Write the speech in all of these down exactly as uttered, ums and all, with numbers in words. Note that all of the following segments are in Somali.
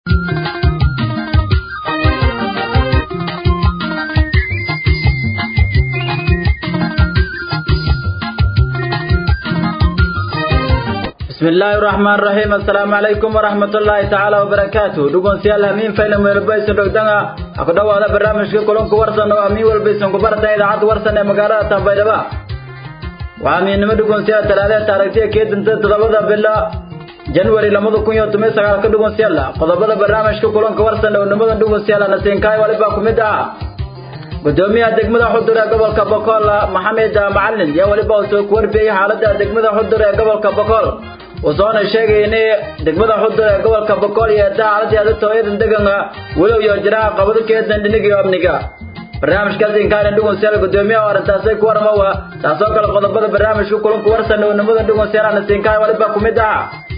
بسم الله الرحمن الرحيم السلام عليكم ورحمة الله تعالى وبركاته دقون سيالها مين فيلم ويلبيسن رقدنا أقدوا هذا برنامج كلهم كورسن وأمي ويلبيسن كبرتين إذا عاد ورسن مقالات تنبيدبا وأمين مدقون سيال ثلاثة تاريخية كيد انت تضبط بالله جنوري لمدو كون يوم تمسك على كدقون سيالها قضبط برنامج كلهم كورسن ونمدو دقون سيالها نسين كاي ولباكم مدعا قدوميها دقمدا حضور قبل كبقول محمد معلن يا ولبا سوكور بي حالته دقمدا حضور قبل كبقول وصون الشيء إني دقمدا حضور قبل كبقول يدا حالته هذا تويد دقنا ولو يجرا قبل كيد ندنيجي أبنيكا برنامج كذا كان ندوم سير قدوميها ورنتاسي كور موا تاسوك القضبة برنامج كلهم كورسن ونمدو ندوم سير نسين كاي ولبا كمدا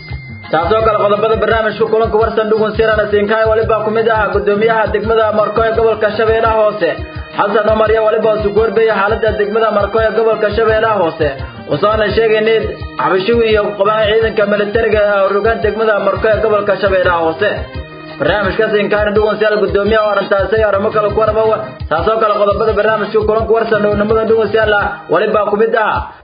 تاسوك القضبة برنامج كلهم كورسن ندوم سير نسين كاي ولبا كمدا قدوميها دقمدا مركوي قبل كشبينا هوسه حسن عمر يا ولبا سكور بي حالته دقمدا مركوي قبل كشبينا هوسه وصان الشيء إني عبشوي يقبل عيدا كمل الترقة ورقان دقمدا مركوي قبل كشبينا هوسه برنامج كذا كان ندوم سير قدوميها ورنتاسي ورمك الكور موا تاسوك القضبة برنامج كلهم كورسن ونمدو ندوم سير ولبا كمدا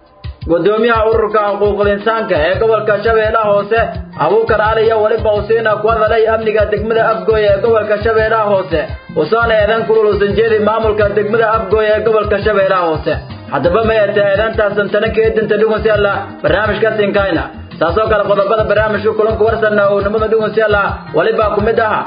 قدوميها ururka xuquuqul insaanka ee gobolka Shabeellaha Hoose Abuukar Ali iyo waliba Hussein Akwadalay amniga degmada Afgooy ee gobolka Shabeellaha Hoose Hussein eedan kululusan jeedi maamulka degmada Afgooy ee gobolka Shabeellaha Hoose hadaba ma yeetaan taasan tankeed inta dhugun si Allah barnaamijka sinkayna taasoo kala qodobada barnaamijku kulanka warsan oo nimada dhugun si Allah waliba kumid aha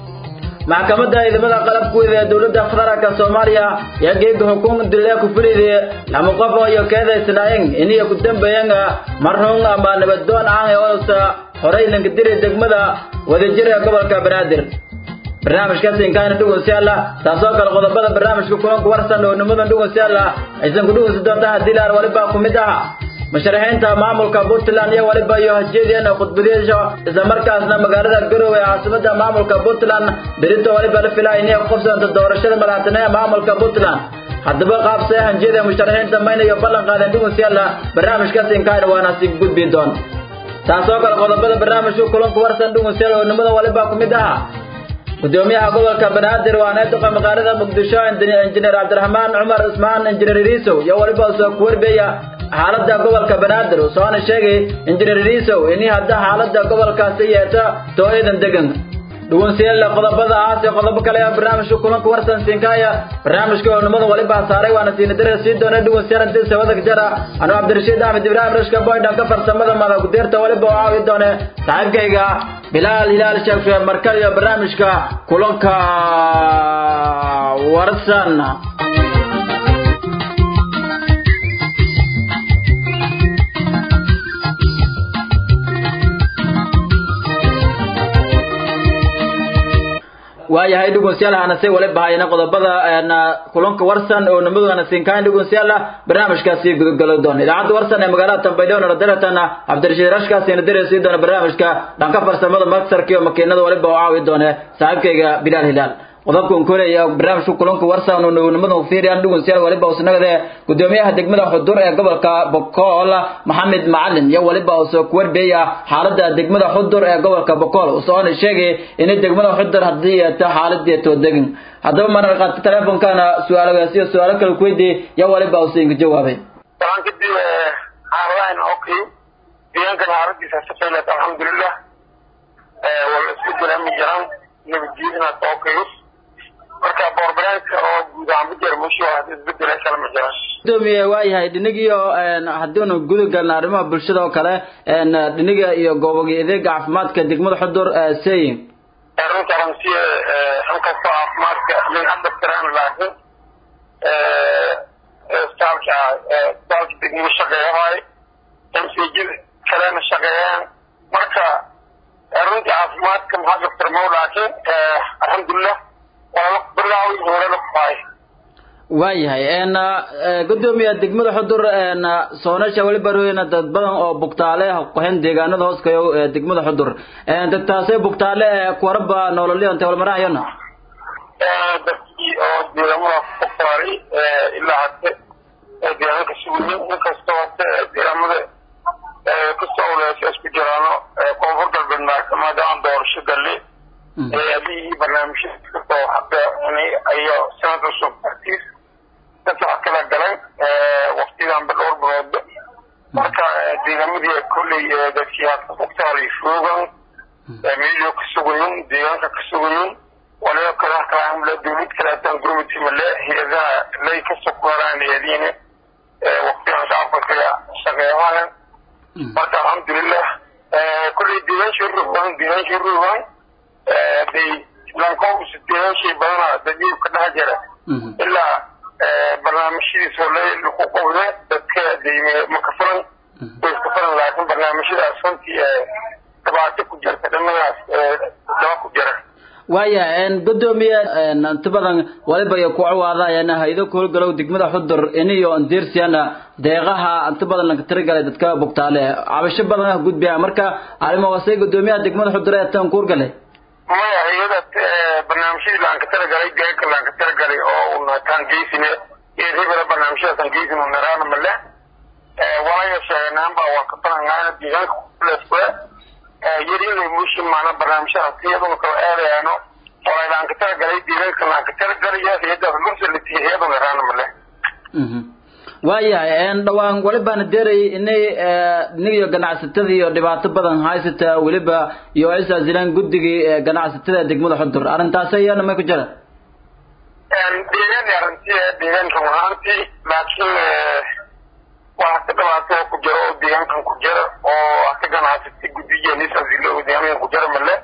maxkamadda ciidamada qalabkooda ee dawladda federaalka Soomaaliya ayaa geed xukuun dilay ku furiday lama qof oo keeda isnaayeen inay ku dambeeyeen marxuum ama nabadoon ah oo horey laga diray degmada wadajir ee gobolka Banaadir barnaamijkaas in kaan dhugun si Allah taasoo kala qodobada barnaamijku kulanka warsan oo nimada dhugun si Allah aysan ku dhugun doontaa hadii la waliba ku mid ah masharaxiinta maamulka Puntland iyo waliba iyo hajeediyana khudbadeeyo isla markaasna magaalada Garowe ee caasimada maamulka Puntland berito waliba la filayo inay qofsanta doorashada madaxweynaha maamulka Puntland hadaba qaabsay hajeediyada masharaxiinta maynayo ballan qaadan dhugun si Allah barnaamijkaas in kaan waana si gudbi doon taasoo kala qodobada barnaamijku kulanka warsan dhugun si Allah oo nimada waliba ku mid ah gudoomiyaha gobolka Banaadir waa neeto magaalada Muqdisho injineer Cabdiraxmaan Cumar Usmaan injineer Riiso iyo waliba soo kuwarbeeya xaaladda gobolka Banaadir oo soo sheegay injineer Riiso inay hadda xaaladda gobolkaasi yeeto tooydan degan dhugun si la qodobada aas ee qodob kale ee barnaamijka kulanka warsan sinkaya barnaamijka oo nimada waliba saaray waana siin darasi doona dhugun si arrinta sabada jara anu Cabdirashiid Ahmed Ibrahim Rashka boy dhanka farsamada madax ku deerta waliba oo caawi doona saaxiibkayga Bilal Hilal Sheekh markale iyo barnaamijka kulanka warsan waayahay dhugun si Allah ana say waliba hayna qodobada kulanka warsan oo nimadana siinkaan dhugun si Allah barnaamijkaasi gudgalo doon idaacada warsan ee magaalada Tanbeydon oo daratana Cabdirashiid Rashkaas ee dareesay doona barnaamijka dhanka farsamada maksarka iyo makiinada waliba oo caawi doona saaxiibkayga Bilal Hilal qodobkan kore ee barnaamijka kulanka warsan oo nimada fiiriyaan dhugun si waliba oo sanagada gudoomiyaha degmada Xudur ee gobolka Boqol Maxamed Macalin iyo waliba oo soo kuwarbeeya xaaladda degmada Xudur ee gobolka Boqol oo soo sheegay in degmada Xudur hadii ay tahay xaaladda degan hadaba mar qad telefonkana su'aalaha iyo su'aalo kale ku weydiiyay iyo waliba oo siin jawaabay waxaan ka dibay xaaladaan okay deegaanka xaaladdiisa safayla alxamdulillah ee wala isku dilaan jiraan nabadgelyada okay marka borbaranka oo guud ahaan bijar mushoo isbedel kala ma jiraan doomiye waayahay dhinigiyo hadii uu guud galna arrimaha bulshada oo kale een dhiniga iyo goobageeda caafimaadka degmada Xudur sayin arrintan si halka caafimaadka min hadda tiraan laakiin ee staalka ee staalka degmada shaqeeyahay tamsiijid kalena shaqeeyaan marka arrinta caafimaadka maxaa tirmoo laakiin alxamdulillah waayahay een gudoomiyaha degmada Xudur een soonasha waliba rooyna dad badan oo bugtaale qoyn deegaanada hoos ka ee degmada Xudur een dadtaasay bugtaale qorba nololeeyanta wal maraayana ee dadkii oo deegaanada bugtaari ilaa hadda deegaanka suuqin inkastoo deegaanada ee ku soo leeyahay isku jiraano koonfur galbeed maadaama doorasho galay هذه برنامج كتو حتى يعني أي سنة الصوب ترتيس تطلع كلا قلن وقتها بالأور برود marka deegaamada kulli dadkiyaad ku taari shoogan meelo ka sugan deegaanka ka sugan wala kala kaan la dawlad kala tan gurmati mala hiyada lay ka sokoraan yadiina waqtiga shacabka shaqeeyaan marka alxamdulillah kulli deegaan shirruban deegaan shirruban ee lan ko deegaan shay badan dadii ka dhajara illa barnaamijyada soolee lagu qowday dadka deegaanka makafaran makafaran laakiin barnaamijyada santii tabaati ku jirta dhammaas daba ku jira waya en gudoomiye inta badan waliba ay ku cawaadayaan hay'ado kul galow degmada xudur iniyo andirsiyana deeqaha inta badan laga tirgalay dadka bogtaale cabasho badan gudbiya marka arimo wasay gudoomiyaha degmada xudur ee tan kuurgalay maya hay'ada barnaamijyada laga tirgalay deeqa laga tirgalay oo una tangeysine ee ribada barnaamijyada tangeysine oo naraan male ee walaaya sheegnaan baa waa ka talangaana deegaanka kulesba يرين المشي معنا برنامج سيادة كأريانو ولا إذا كتر قليل ديرين كنا كتر قليل هذا المرسل اللي فيه هذا غيرنا مله. ويا إن دوان ولبا ندري إني نيجي جناح ستة يو دبعت بدن هاي ستة ولبا يوعيس زلان جدي جناح ستة دقمة حضر أنا تاسيا أنا ما كجرا. ديرين يرنتي ديرين كمهانتي لكن وقت دبعته كجرا ديرين كم كجرا أو أتجنا ستة جدي يعني سازيلو ديرين كجرا مله.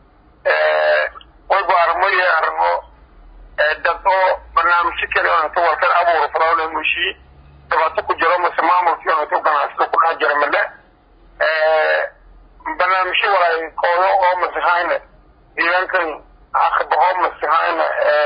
ويبارمي أرمو دكتور برنامج كذا أنا توصل أبو رفراول المشي دبعته كجرا مسمى مرتين أنا توقع أسلو كلها جرا مله. برنامج ولا يقولوا أو مسحينه ديرين كان أخبرهم مسحينه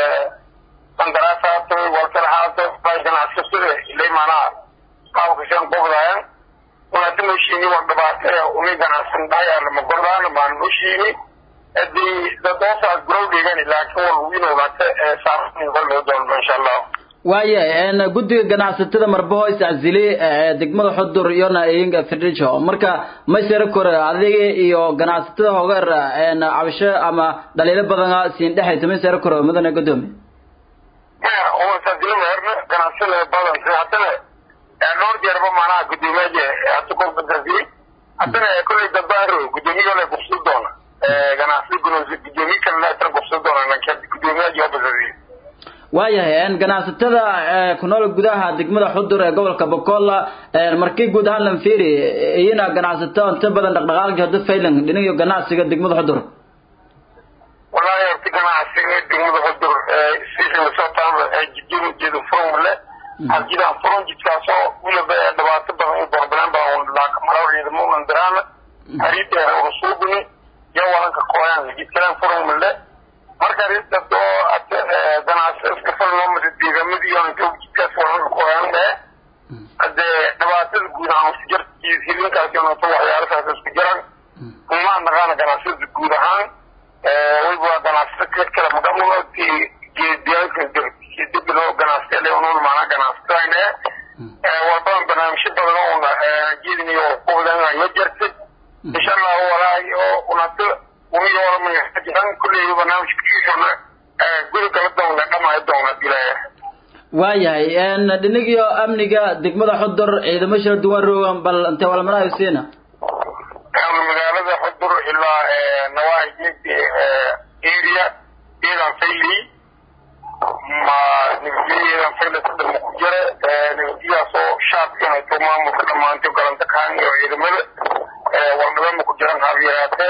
دراسات والكرهات بايدنا سسره اللي معنا أو كشان بقولها ونتمشيني وقبات وميدنا سندايا لما قرنا ما نمشيني دي دتوسع جرودي يعني لكن والوين ولا سافني ولا دون إن شاء الله وايه أنا قد جناستنا مربوع يسعزلي دقمة حضر يونا إينغ فريجو مركا ما يصير كور عليه يو جناستنا هوغر أنا عشاء أما دليل بدنا سينده تمي يصير كور مدن قدومي هو سجل مهرنا كان أصله بدن زي حتى نور جربه معنا قديمة جه أتوقع بدرسي حتى كل دبارو قديمي ولا بخصوص دونا كان أصله قنوز قديمي كان لا ترى بخصوص دونا أنا كان قديمة جه بدرسي waayahay aan ganacsatada ku nool gudaha degmada xudur ee gobolka boqolla markii guud ahaan lan fiiri iyana ganacsatada inta badan dhaqdhaqaaqyo dad faylan dhinayo ganacsiga degmada xudur wallahi inta ganacsiga degmada xudur si soo taabay ay jidin jidu formula ajida forum jidkaaso wala dhawaato badan oo problem baa oo la kamarayo mo mandrana arite rasuubni yawaanka qoyaan jidkan formula marka rita do at ganacsiga iska falno mid deegaamada iyo inta jidkaas waxaan qoyaan ee ade dhawaatada guud ahaan jirkii hilinkaas iyo inta waxyaalahaas isku jiraan kuma naqaan ganacsiga guud ahaan way waa ganacsiga kala madamulti deegaanka diblo ganacsiga leeyahay maana ganacsiga ee wadaan barnaamij badan oo jeedin iyo qowlan ay jirtay insha Allah walaayo unato ومن يوم من يحتاجون كل يوم برنامج كيشنا قولوا كلا دونا كما يدونا بلايه waayahay een dhinagiyo amniga degmada xudur ciidamo shir duwan roogan bal inta wala maray siina aan magaalada xudur ilaa nawaajiga area ila fayli ma nigdiya faylada mujara nigdiya soo shaabka tumaam dhamaanto galanta kaan iyo ciidamada warbada ku jiraan habyaraate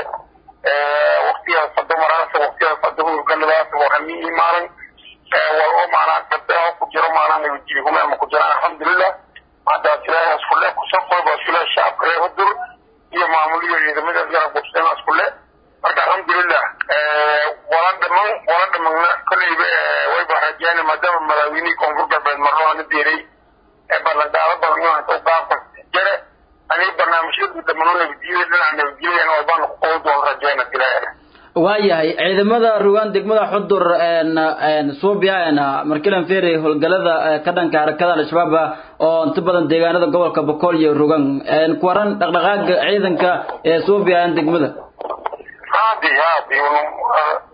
وقتها صدق مراسة وقتها صدق الجنبات وهمي مارن والله معنا كتاه كجرا معنا نبتيهم ما كجرا الحمد لله هذا سلاح كله كسفر بسلاح الشعب كله هدر هي معمولية إذا ما جرى بسلاح كله هذا الحمد لله ولد من ولد من كل ويبقى رجال ما دام ملاويني كونفور بين مرة نديري بلد على بلدنا توقع جرى أنا برنامج يتمنون الفيديو اللي عن الفيديو أنا وبان قود ورجعنا كلاهنا. waayahay ciidamada rugaan degmada xudur een een Soobiyaana markilan feeray howlgalada ka dhanka harakada al-shabaab oo inta badan deegaanada gobolka Boqol iyo rugaan een ku waran dhaqdhaqaaqa ciidanka ee Soobiyaan degmada haadi haadi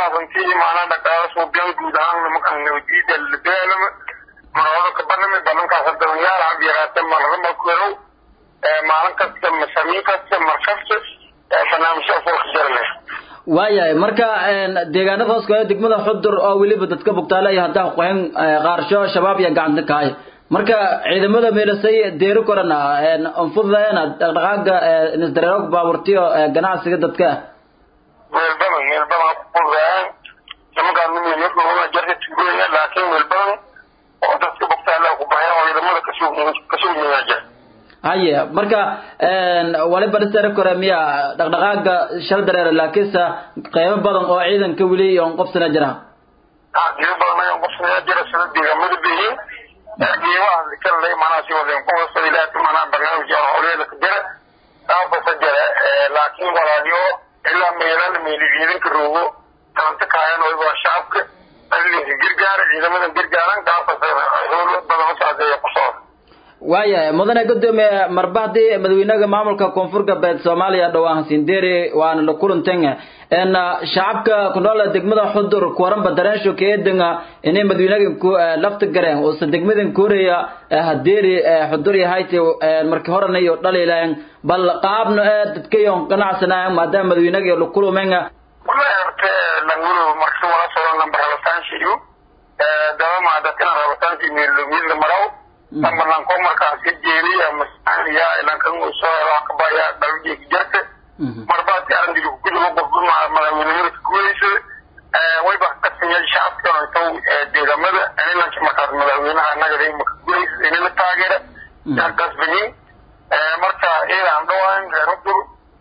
runtii maana dhaqaale soo biyan guud ahaan markaan nabadgelyada la dagaalamo marwada ka banami balankaas hadda yaar hab yaraatay marnaba ku helo maalin kasta masamiin kasta markasta barnaamijyo furka jarleh waayahay marka deegaanada hoos ka degmada Xudur oo waliba dadka bogtaale iyo hadda qoyn qaarsho shabaab iyo gacanta kaay marka ciidamada meelasay deero korana anfudayna dhaqaaqa nisdareero baaburtiyo ganacsiga dadka meel badan meel badan qodaan samaga nimeeyo oo jarta tuulaya laakiin meel badan oo dadka bogtaale ku baahan oo ciidamada ka soo ka soo yeeyaja haye marka waliba nisdareero koramiya dhaqaaqa shal dareero laakiin sa qayb badan oo ciidanka wali iyo qofsana jira ah iyo badan oo qofsana jira sida deegaamada bihiin أيوة كان لي مناسب وين قوس إلى تمنا برنامج أولي لكجرة أو بسجرة لكن ولا اليوم إلا ميلان ميلين كروه كان تكاين ويبغى شعبك اللي جرجار إذا من جرجارن كان بس هو بدهم ساعة يقصر وايا مدن قدام مربعدي مدوينك معمولك كونفورك بيت سوماليا دوان سندري وان لكلن تنجا إن شعبك كنولا دقمدا حضر كورن بدران شو كيدنا إن مدوينك لفت جرين وصدقمدن كوريا هديري حضري هايتي المركهورة نيو دليل لين بل قابنا تتكيون قناع سنة ما دام مدوينك لكلو منها ولا يرت لنقول مركز ولا صار نمبر هلسان شيء دوام هذا كنا هلسان شيء من من المراو أما نقوم مركز جيري مسألة إلى كم وصار أكبايا دلوجي جت مربات يعني جو كله بقول ما ما من كويس ويبقى قسم الشعب كان تو ديرمد أنا لانش مكان مدوينا أنا جري كويس إني متاجر كان قسمني مرتا إيه عندوان ربو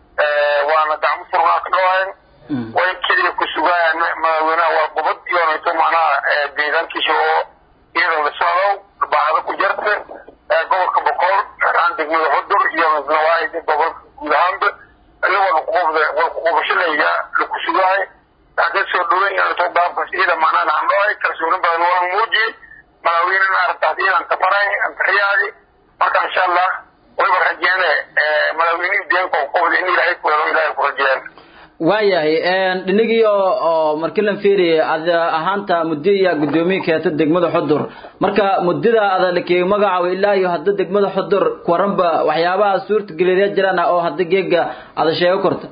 وأنا دعم فرقة دوان ويكيد كسوغا مدوينا وبضد يوم تو معنا ديران كيشو إيه الرسالة بعد كجرت جوك بقول عندك من الهدر يوم النوايد بقول جهاند اللي هو القبض والقبض شلية لكسوغاي لكن سودوين يعني توقع بس إذا معنا نعملوه كسورن بنوان موجي مدوينا نعرف تهديد أن تفرعي أن تحيادي مركا إن شاء الله ويبرحجينا مدوينين دينكو قبض إني رأيك ولو إلهي فرجيان waayahay dhinigii oo markii la fiiriyay ahaanta mudiya gudoomiye ka degmada Xudur marka mudada adalkii magaca ilaa iyo hadda degmada Xudur kuwaranba waxyaabaha suurta geliya jiraan oo hadda geega ada sheego korta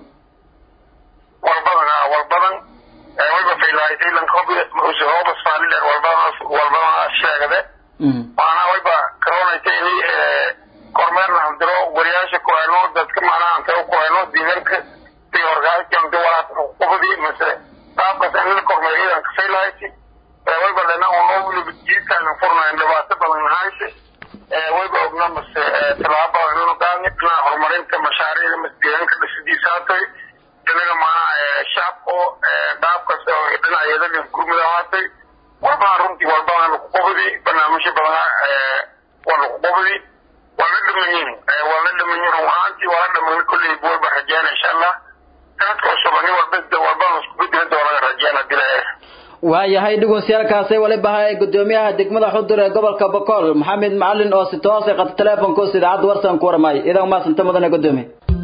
walbadan walbadan wayba fiilaayay lan qobi muusoo basfaalil walbadan walbadan sheegade waana wayba karoonaytay kormeerna handiro wariyaasha ku hayno dadka maana anta ku hayno diidanka في أرجاء كم دوات قبضي مثلا طابق سنة الكورمية كفيلايتي ويبقى لنا ونقول بتجيب كان فرنا عند واسطة من هايش ويبقى ابنا مس تلعبة ونقول قال نحن عمرين كمشاريع المسجدين كبسديساتي كلنا مع شعب أو داب كسر إبنا يدا للكوم دواتي ويبقى رمتي ويبقى القبضي برنامج بنا والقبضي ولد منين ولد منين روحانتي ولد من كل يبور بحجان إن شاء الله waayahay dhageystayaashaasi wali bahay gudoomiyaha degmada Xudur ee gobolka Boqol Maxamed Macallin oo si toos ah qad telefoonka sida cad warsan ku warmay idan ma santa madana gudoomiye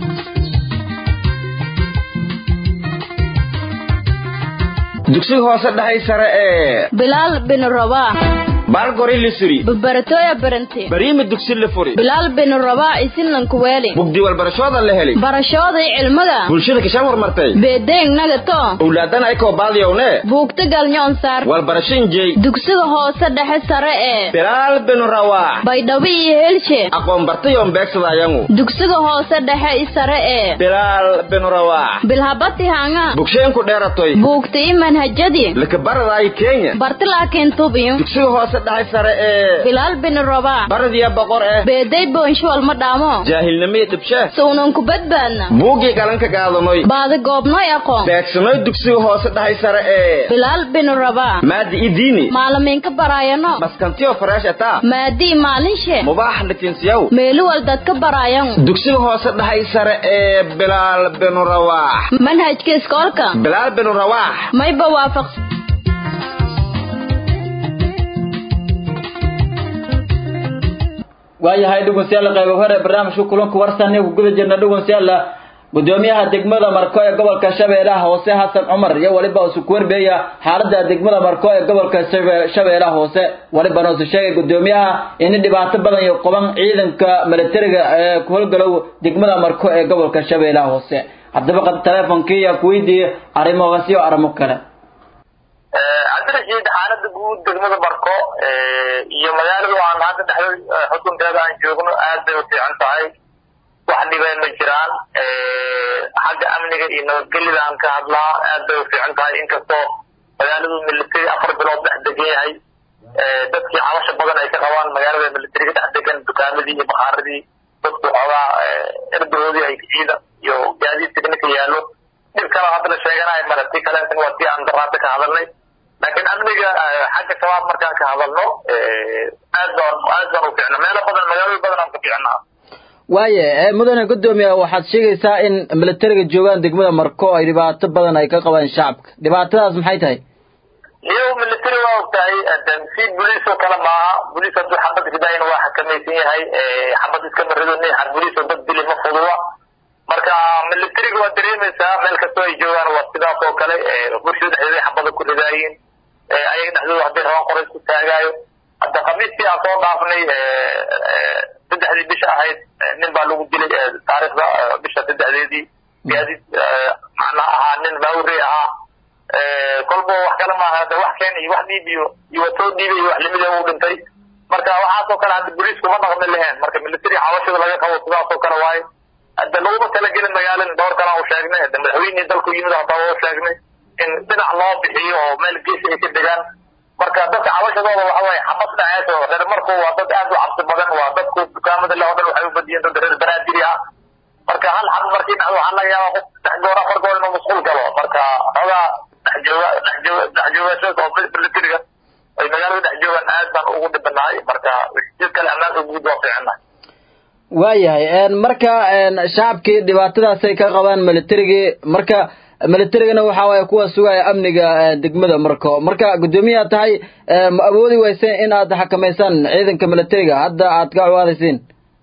dugsiga hoose dhaxay sare ee Bilal bin Rabah balgori lisuri baratoya barante bariima dugsi la furi Bilal bin Rabah isinlan ku weeli bugdi wal barashada la helay barashada cilmiga bulshada ka shan martay beedeen naga to awlaadan ay ko baadiyowne buugta galnyoon sar wal barashin jeey dugsiga hoose dhaxay sare ee Bilal bin Rabah Baydhabo iyo Helshe aqoon bartay oo beegsadayangu dugsiga hoose dhaxay sare ee Bilal bin Rabah bilhabati hanga bugshen ku dheeratoy buugta manhajadi laka baraday Kenya barta laakiin tubiyo dugsiga hoose dhaxay sare ee Bilal bin Rabah baradiya boqor ee beeday boonsho wal ma dhaamo jaahilnimada dibsha soonan ku badbaadna buugi galanka gaadanoy baad goobnoy aqoon beegsanoy dugsiga hoose dhaxay sare ee Bilal bin Rabah maadi idini maalamin ka barayano maskantiyo farash ata maadi maalinshe mubaax latinsiyaw meelu wal dadka barayan dugsiga hoose dhaxay sare ee Bilal bin Rabah manhajka iskoolka Bilal bin Rabah may bawaafaq waayahay dhageystayaal qayb hore barnaamijka kulanka warsan ee gudaha jirna dhageystayaal gudoomiyaha degmada Marko ee gobolka Shabeellaha Hoose Xasan Cumar iyo waliba uu ku warbeeya xaaladda degmada Marko ee gobolka Shabeellaha Hoose waliba uu sheegay gudoomiyaha in dhibaato badan iyo qaban ciidanka militariga ee ku howlgalow degmada Marko ee gobolka Shabeellaha Hoose haddaba qad telefoonkiisa ku weydiiyay arrimahaas iyo arrimo kale ee adrajid xaaladda guud degmada Marko ee iyo magaalada aan hadda dhaxday xukunkeeda aan joogno aad bay u fiican tahay wax dhibeen ma jiraan ee xagga amniga iyo nabadgelyada aan ka hadlaa aad bay u fiican tahay inkastoo magaaladu military afar bilood dhex degan yahay ee dadkii cabasho badan ay ka qabaan magaalada military dhex degan dukaamadii iyo bakhaarradii dadku xogaa erdoodii ay ciidan iyo gaadiidka ninka yaalo dib kale hadda la sheeganayo marti kale inta waqti aan daraada ka hadalnay laakiin amniga xagga shabaab markaan ka hadalno ee aad baan aad baan u fiicnaa meelo badan magaalada badan aan ka fiicnaa waaye mudane gudoomiye waxaad sheegaysaa in militariga joogan degmada Marko ay dhibaato badan ay ka qabaan shacabka dhibaatadaas maxay tahay iyo military waa ogtahay si booliis oo kala maaha booliis hadda xabad ridayn waa xakamaysan yahay ee xabad iska maridonay xad booliis oo dad dili ma fuduwa marka militariga waa dareemaysaa meel kasta ay joogaan waa sidaas oo kale ee bulshada dhexdeeda xabad ku ridaayeen ee ayaga dhexdooda hadii rabaan qorays ku taagayo hadda khamiistii aan soo dhaafnay ee saddexdii bisha ahayd nin baa lagu dilay taariikhda bisha saddexdeedii gaadiid macna ahaa nin baawri ahaa ee kolbo wax kale ma aha wax keen iyo wax dhiibiyo iyo soo dhiibay wax limida uu dhintay marka waxaas oo kale hadda booliisku ma dhaqmi lahayn marka military xawashada laga qabo sidaas oo kale waaye hadda laguma kala gelin magaalada dhowr kale oo sheegnay hadda madaxweynaha dalku yimid hadda oo sheegnay in dhinac loo bixiyo oo meel geesi ay ka degaan marka dadka cabashadooda waxa way xabad dhaceeso reer Marko waa dad aad u cabsi badan waa dadku dukaamada la wadan waxay u badiyeen dad reer baraadiri ah marka hal xabad markii dhacdo waxa laga yaabaa qof sax goor afar goor inuu mas'uul galo marka xogaa dhaxjooga dhaxjooga dhaxjooga oo militariga ay magaalada dhaxjoogan aad baan ugu dhibanahay marka wixii kale amaan ugu guud waa fiicnaa waayahay een marka een shacabkii dhibaatadaas ay ka qabaan militariga marka militarigana waxa way kuwa sugaya amniga degmada Marko marka gudoomiyaha tahay ma awoodi weyseen in aad xakameysaan ciidanka militariga hadda aad ka cawaadaysiin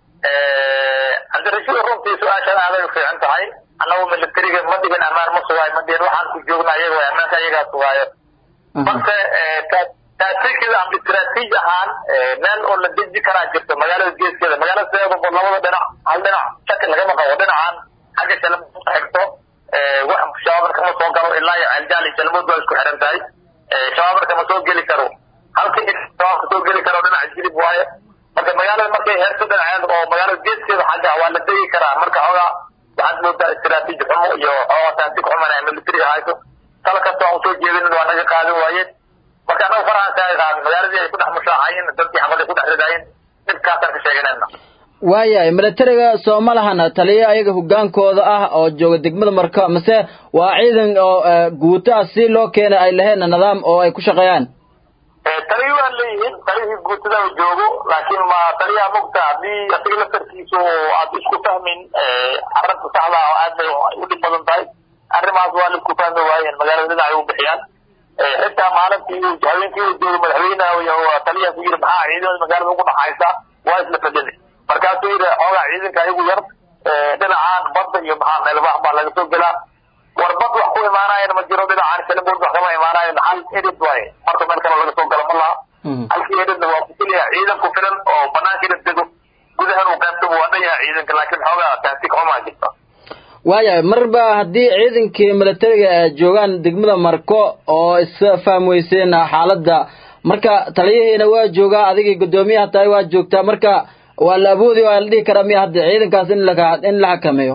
ee hadda rasuul runtii su'aasha aad ay fiican tahay anagu militariga ma digin amaan ma sugay ma digin waxaan ku joognaa iyaga way amaanka iyaga sugayo marka ee taasiikada am istiraatiiji ahaan meel oo la deji karaa jirto magaalada geeskeeda magaalada seedo labada dhinac hal dhinac shakil laga maqo dhinacan xagga kale ma xigto wax shabaab kama soo galo ilaa ay aljaali jalmud waa isku xiran tahay shabaab kama soo gali karo halkii shabaab soo gali karo dhinaca jilib waaye marka magaalada markay heerto dhinaceed oo magaalada geeskeeda xagga waa la degi karaa marka xogaa waxaad moodaa istiraatiiji xumo iyo xogaa taasik xumo ay militariga hayso kala kasta oo soo jeedin waa naga qaadin waayeen marka anagu faraha ka qaadin magaaladii ay ku dhex mushaaxayeen dadkii xabad ku dhex ridaayeen dibkaasaan ka sheeganayna waayahay militariga Soomaalahana taliye ayaga hogaankooda ah oo jooga degmada Marko mise waa ciidan oo guuta si loo keenay ay lahayn nidaam oo ay ku shaqeeyaan ee taliye waa leeyihiin taliye guutada uu joogo laakiin ma taliye mugta hadii asiga la tarkiiso aad isku fahmin ee arrinta saxda ah aad bay u dhib badan tahay arrimahaas waa la isku fahmi waayeen magaalada ay u bixiyaan ee xitaa maalintii haweenkii uu joogo madaxweynaha iyo taliyaha ku yiri maxaa ciidan magaalada ugu dhaxaysa waa isla fadhiyeen markaasuu yiri xogaa ciidanka ayagu yar ee dhinacaan badda iyo maxaa meel wax baa laga soo galaa war bad wax ku imaanayna ma jiro dhinacaan kale bood wax kama imaanayo hal edit waaye marka meel kale laga soo galo ma laha halkii edit waa ku kaliya ciidan ku filan oo banaanka la dego gudaha uu qaybto waa dhayaa ciidanka laakiin xogaa taasik xumaa jirta waayahay marba haddii ciidankii militariga joogaan degmada Marko oo is fahmweyseen xaaladda marka taliyaheena waa joogaa adigii gudoomiyaha tahay waa joogtaa marka waa la awoodi waa la dhigi karaa miya hadda ciidankaas in la in la xakameeyo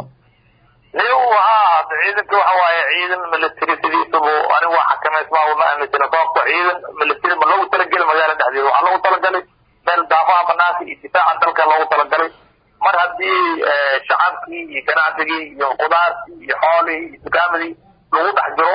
niyo waa ciidanka waxa waaye ciidan military sidiisa buu anigu waa xakameysmaa uma aaminsana sababtoo ciidan military ma loogu talagalay magaalada dhexdeeda waxaa loogu talagalay meel daafaha banaanka iyo difaaca dalka loogu talagalay mar haddii shacabkii iyo ganacsigii iyo qudaartii iyo xoolihii iyo dukaamadii lagu dhex jiro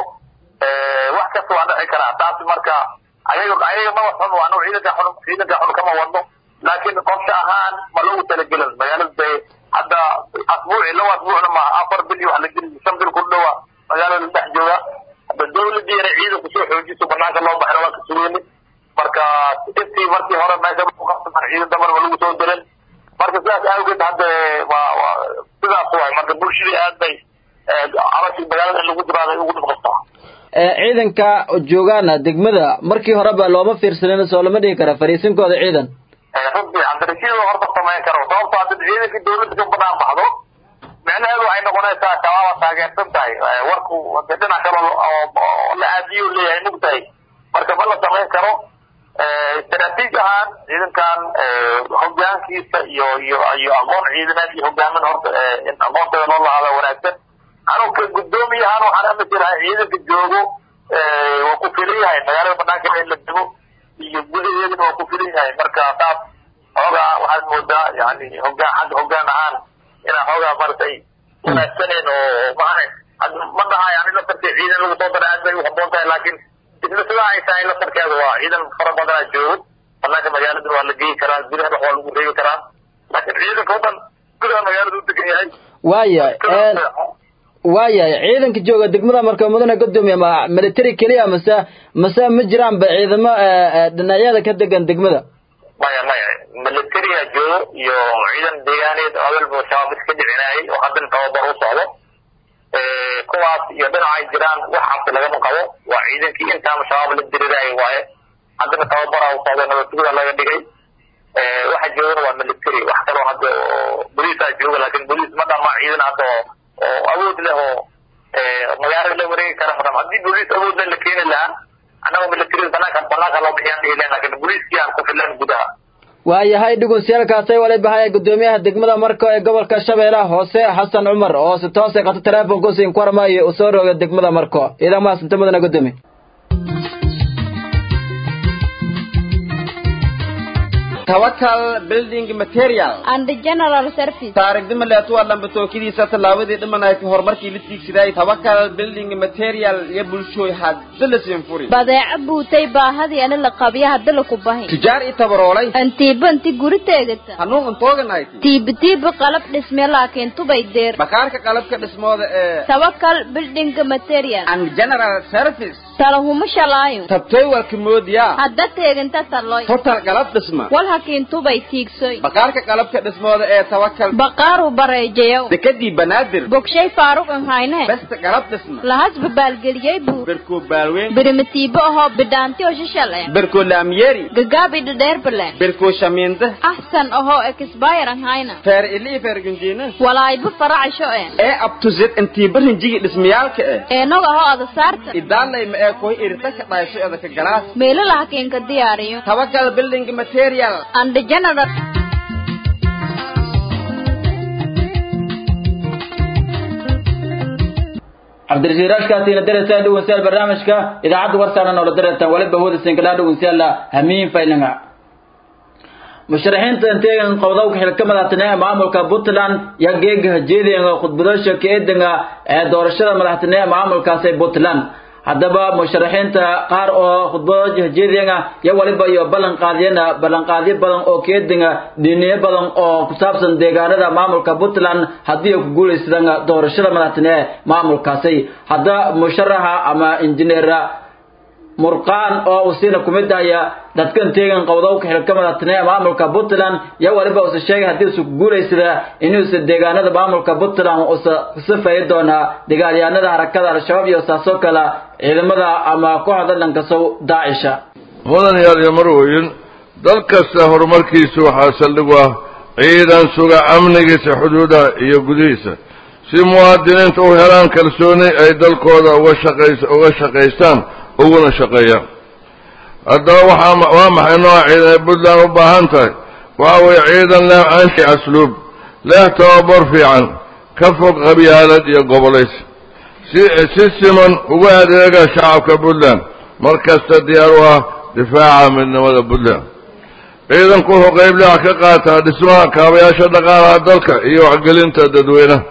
wax kasta waa dhici karaa taasi marka ayaga ayaga ma waxun waa anigu ciidanka xun ciidanka xun kama wadno laakiin qorshe ahaan ma loogu talagelin magaalada hadda asbuuci laba asbuucna ma afar bil wax la jiri shan bil ku dhawa magaalada dhex jooga hadda dawladii inay ciidanku soo xoojiso banaanka loo baxro waa ka sugeeni marka intii markii hore meesha ku qabsan ciidan damar ma lagu soo dirin marka sidaas awgeed hadda waa sidaas waay marka bulshadii aad bay cabashii magaalada lagu diraaday ugu dhib qabtaa ciidanka joogaana degmada markii horeba looma fiirsanin soo lama dhigi kara fariisinkooda ciidan runtii cabdirashiid horta samayn karo sababtoo hadda ciidanka dawladda ka banaan baxdo macnaheedu waxay noqonaysaa shabaaba taageersan tahay warku dhinac kale oo la aadiyo leeyahay mugtahay marka ma la samayn karo istaraatiiji ahaan ciidankan hogaankiisa iyo iyo iyo aqoon ciidanaad iyo hogaamin horta in aqoonteeda loo lahaada wanaagsan anuu ka guddoomiye ahaan waxaan amisi lahay ciidanka joogo waa ku filan yahay magaalada banaanka in la dego iyo gudaheedana waa ku filan yahay marka taas xoogaa waxaad moodaa yani hogaan xagga hogaan ahaan inaan xoogaa maratay wanaagsaneen oo maana ma dhaha yani laftarkii ciidan lagu soo dara aad bay u haboon tahay laakiin isla sidaa ay tahay laftarkeeda waa ciidan fara badanaa joogo banaanka magaalada waa la geyi karaa gudaha wax waa lagu reebi karaa laakiin ciidanka oo dhan gudaha magaalada u degan yahay waaya waayahay ciidanka jooga degmada marka mudane gudoomiye ma military kaliya mase mase ma jiraan ba ciidamo dhinacyada ka degan degmada maya maya military joogo iyo ciidan deegaaneed awalba shabaab iska dhicinayay oo haddana tababar u socdo kuwaas iyo dhinacay jiraan wax cabsi lagama qabo waa ciidankii intaama shabaab la diriraayo waaye haddana tababara u socdo nabadgelyada laga dhigay waxa joogana waa military wax kaloo hadda boliisaa jooga laakiin boliis ma dhama ciidan hadda oo awood leh oo magaalada la wareegi kara madam haddii boliis awood leh la keeni lahaa annaga military banaanka banaanka loo bixiyaan dhihi lahayn laakiin boliiskii aan ku filan gudaha waayahay dhugunsiyaalkaasay waliba haya gudoomiyaha degmada marko ee gobolka shabeellaha hoose xasan cumar oo si toos ah qato telefoonka siin kuwarmaayo u soo rooga degmada marko idan ma santamada na gudoomiye Tawakal building material and the general service taariikhda la tuwa lamba tookidiisa talaabadii dhimanay horumarkii la tiigsiday Tawakal building material iyo bulshooy had dalasin furi badeeca buutay baahadii ana la qabiya hadda la ku bahay tijaar itabaroolay antii banti guri teegata hanuun antooganay tiib tiib qalab dhisme laakiin tubay deer bakaarka qalabka dhismooda ee Tawakal building material and general service talahuma shalaayo tabtay walka moodiya hadda teeganta taloy total qalab dhisma wal hakiin tubay tiigsoy bakaarka qalabka dhismooda ee Tawakal baqaaru bareejayo dekadii banaadir bogshay faaruq aan hayne bas qalab dhisma lahas balgeliyay buu berko baalweyn birimtiibo oo bidaanti oo shishalay berko laamyeeri gagaabi dheer bale berko shamiinda ahsan oo expire aan hayna fer ili fer gunjina walaay bu faracsho ee ee up to z intii barinjigi dhismayaalka ee ee noga oo ada saarta idaalay ma ee kooy irta ka dhaysho ada ka galaas meelo laakiin ka diyaariyo Tawakal building material and the general cabdirasiirash kaasina darasa dhugunsiyaal barnaamijka idaacadda warsaana noola darata waliba hooda sinkala dhugunsiyaal hamiin faylanga musharaxiinta inteegan qowdawka xilkamada tanaa maamulka Puntland ya geega jeedinga khudbadasha keedinga ee doorashada madaxtinimada maamulkaas ee Puntland haddaba musharaxiinta qaar oo khudbado jeedinga ya waliba iyo balan qaadiyana balan qaadiyo badan oo keedinga dhiniye badan oo ku saabsan deegaanada maamulka Puntland hadii ku guuleystaan doorashada madaxtinimada maamulkaas hadda musharaxa ama injineera murqaan oo usina kumidaya dadkan teegan qowdawka xilkamada tanaa maamulka Puntland ya waliba uu sheegay hadii uu guuleysada inuu si deegaanada maamulka Puntland uu safay doona deegaanada harakada al-shabaab iyo saaso kala ciidamada ama kooxda dhanka soo Daesh mudan iyo marweyn dalkasta horumarkiisu waxa saldhig ah ciidan suga amnigiisa xuduudaha iyo gudihiisa si muwaadiniintu u helaan kalsooni ay dalkooda uga shaqeeyaan uga shaqeystaan uguna shaqeeyaan hadda waxa waa maxay nooca ciidan Puntland u baahan tahay waxa way ciidan leh aanshi asluub leh tababar fiican ka fog qabyaalad iyo goboleys si si siman uga adeega shacabka Puntland markasta diyaar u ah difaaca midnimada Puntland ciidanku wuxuu qayb leh ka qaataa dhismaha kaabayaasha dhaqaalaha dalka iyo waxgelinta dadweynaha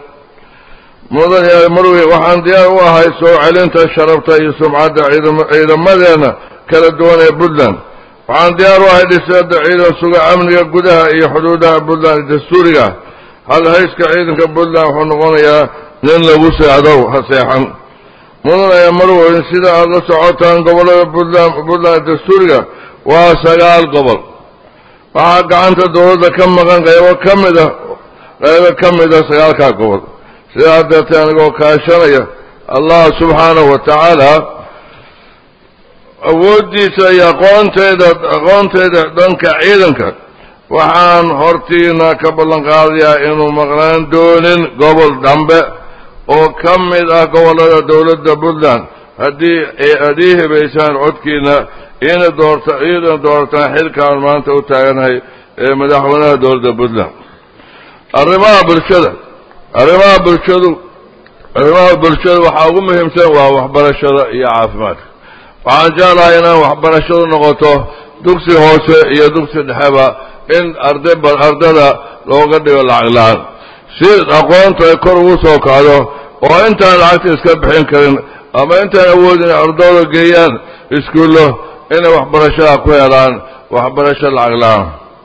mudan ya marwi waxaan diyaar u ahay soo celinta sharafta iyo sumcadda ciidamadeena kala duwan ee Puntland waxaan diyaar u ahay dhisida ciidan suga amniga gudaha iyo xuduudaha Puntland dastuuriga hal hayska ciidanka Puntland wuxuu noqonayaa nin lagu seexdo haseexan mudan ya marwi sida aad la socotaan gobolada Puntland Puntland dastuuriga waa sagaal gobol waxaa gacanta dowladda ka maqan qaybo ka mid ah qaybo ka mid ah sagaalka gobol sidaa dartee anigoo kaashanaya allah subxaanahu wa tacaala awooddiisa iyo aqoonteeda aqoonteeda dhanka ciidanka waxaan hortiina ka ballan qaadayaa inuu maqnaan doonin gobol dambe oo ka mid ah gobollada dawladda puntland haddii haddii hibaysaan codkiina ina doorta iidan doortaan xilkaan maanta u taaganahay ee madaxweynaha dawladda puntland arrimaha bulshada arrimaha bulshadu arrimaha bulshada waxaa ugu muhiimsan waa waxbarashada iyo caafimaadka waxaan jeclahay inaan waxbarashadu noqoto dugsi hoose iyo dugsi dhexeba in arday ardada looga dhigo lacag la-aan si aqoonta ay kor ugu soo kacdo oo intaan lacagta iska bixin karin ama intaan awoodin ardooda geeyaan iskuullo inay waxbarashada ku helaan waxbarasho lacag la-aan